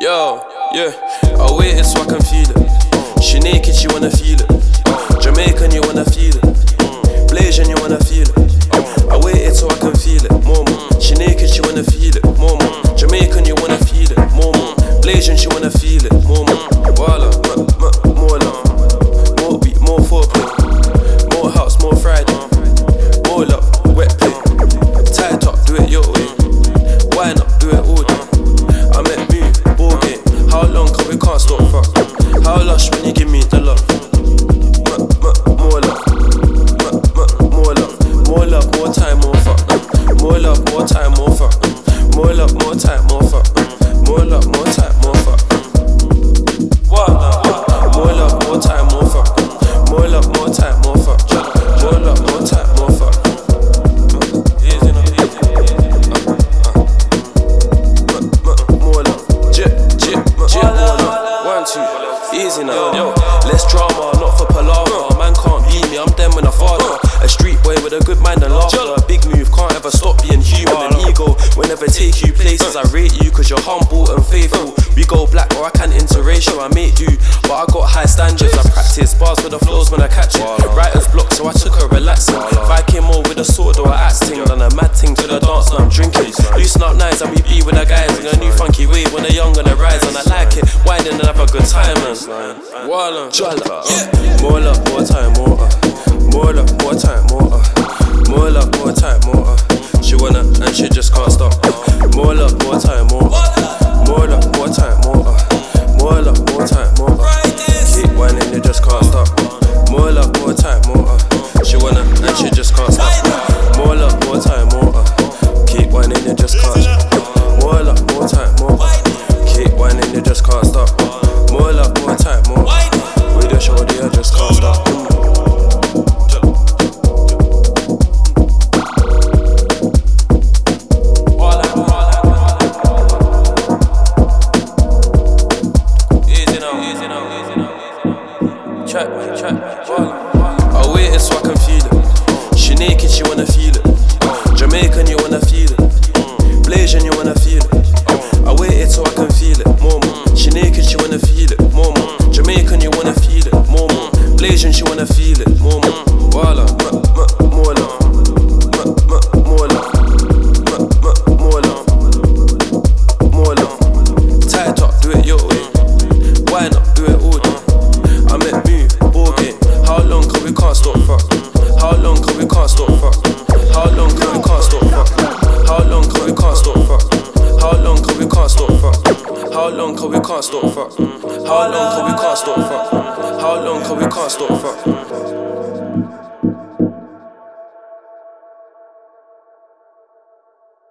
Yo, yeah, I waited so I can feel it. She naked, she wanna feel it. Jamaican, you wanna feel it. Blasian, you wanna feel it. I waited so I can feel it. More. She naked, she wanna feel it. More. Jamaican, you wanna feel it. More. Blasian, she wanna feel it. More. Voila, more love. More beat, more foreplay. More house, more Friday. More love, wet play. Tight up, do it your way. Wine up, do it all day. I met me, ball game. How long, cause we can't stop fuck. How lush when you give me the love. More love. More love. More love, more time, more fuck. More love, more time, more fuck. More love, more time, more fuck. More love, more time, more fuck. More love, more time, more fuck. More love, more time, more fuck. More love, more time, more fuck. Easy now, easy. More love, more love. 1, 2, easy now. Yo, less drama, not for palaver. Man can't beat me, I'm them when I father. A street boy with a good mind and laughter. A big move, can't ever stop being human. An ego will never take you places. I rate you cause you're humble and faithful. We go black or I can interracial. I make do, but I got high standards. I practice bars with the flows when I catch it. Writer's block, so I took her relaxing. If I came more with a sword or a axe ting, done a mad ting to the dance, now I'm drinking. Loosen up nights and we be with the guys in a new funky wave when they're young and they rise. And I like it, whining and have a good time, man. Walla, more love, more time, more more love, more time, more more love, more time, more she wanna and she just can't stop. More love, more time, more love, more time, more love, more time, more keep whining, you just can't stop. More love, more time, more she wanna and she just can't stop. More love, more time, more keep whining, you just can't stop. More love, more time, more keep whining, you just can't stop. More love, more time, more with the shorty, I just can't stop. I waited so I can feel it. She naked, she wanna feel it. Jamaican, you wanna feel it. Blasian, you wanna feel it. I waited so I can feel it. More. She naked, she wanna feel it. More. Jamaican, you wanna feel it. More. Blasian, she wanna feel it. More. Voila, more love. More love. More love. More love. Tight up, do it your way. Wine up, do it all day. I met me, ball game. How long cause we can't stop fuck? How long cause we can't stop fuck? How long cause we can't stop fuck? How long cause we can't stop fuck? How long cause we can't stop fuck? How long cause we can't stop fuck? How long cause we can't stop fuck? How long cause we can't stop fuck?